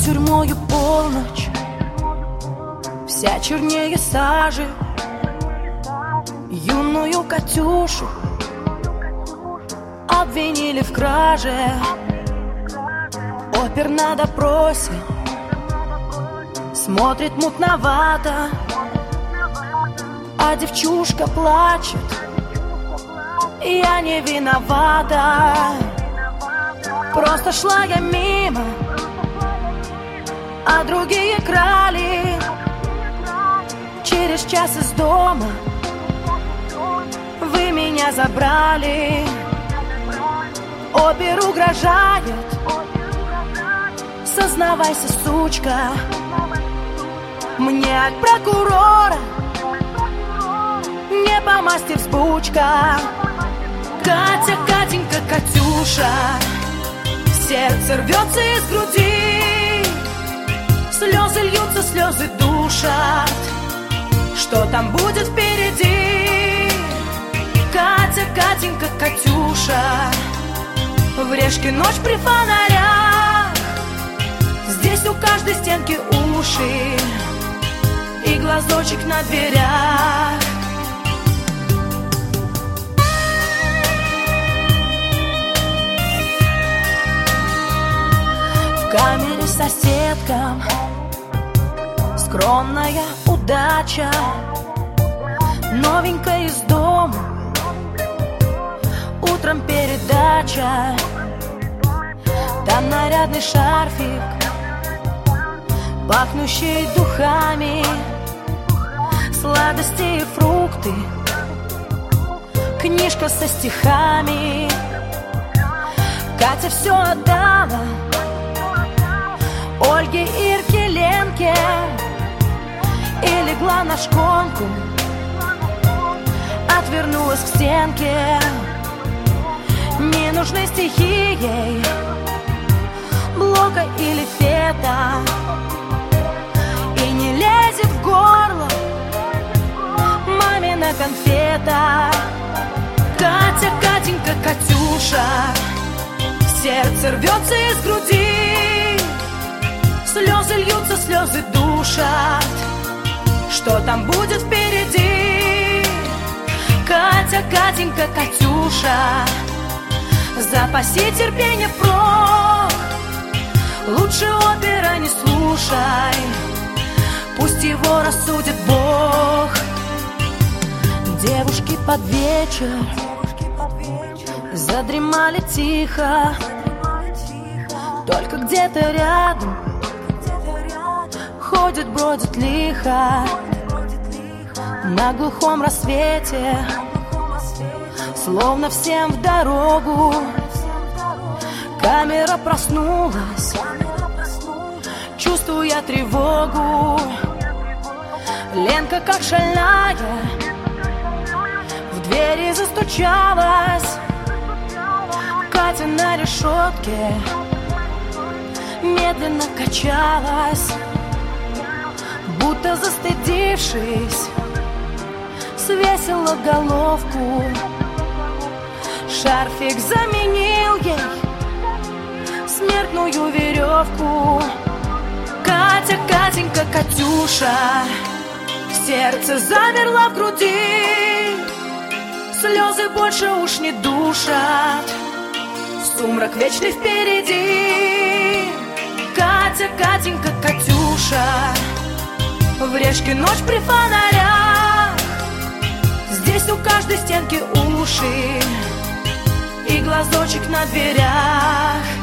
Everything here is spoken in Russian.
тюрьмою полночь, вся чернее сажи. Юную Катюшу обвинили в краже. Опер на допросе смотрит мутновато, а девчушка плачет: я не виновата. Просто шла я мимо, а другие крали. Через час из дома вы меня забрали. Опер угрожает: сознавайся, сучка. Мне от прокурора не по масти взбучка. Катя, Катенька, Катюша, сердце рвется из груди, слезы льются, слезы душат. Что там будет впереди? Катя, Катенька, Катюша, в Решке ночь при фонарях. Здесь у каждой стенки уши и глазочек на дверях. В камере соседкам скромная удача. Новенькая из дома, утром передача. Там нарядный шарфик, пахнущий духами, сладости и фрукты, книжка со стихами. Катя все отдала Ольге, Ирке, Ленке и легла на шконку, отвернулась к стенке. Не нужны стихи ей Блока или Фета, и не лезет в горло мамина конфета. Катя, Катенька, Катюша, сердце рвется из груди, слезы льются, слезы душат. Что там будет впереди? Катя, Катенька, Катюша, запаси терпение впрок. Лучше опера не слушай, пусть его рассудит Бог. Девушки под вечер задремали тихо, только где-то рядом ходит, бродит лихо. На глухом рассвете, словно всем в дорогу, камера проснулась, чувствуя тревогу. Ленка, как шальная, в двери застучалась. Катя на решетке медленно качалась, будто застыдившись, свесила головку. Шарфик заменил ей смертную веревку. Катя, Катенька, Катюша, сердце замерло в груди, слезы больше уж не душат, сумрак вечный впереди. Катя, Катенька, Катюша, в Решке ночь при фонарях. Здесь у каждой стенки уши и глазочек на дверях.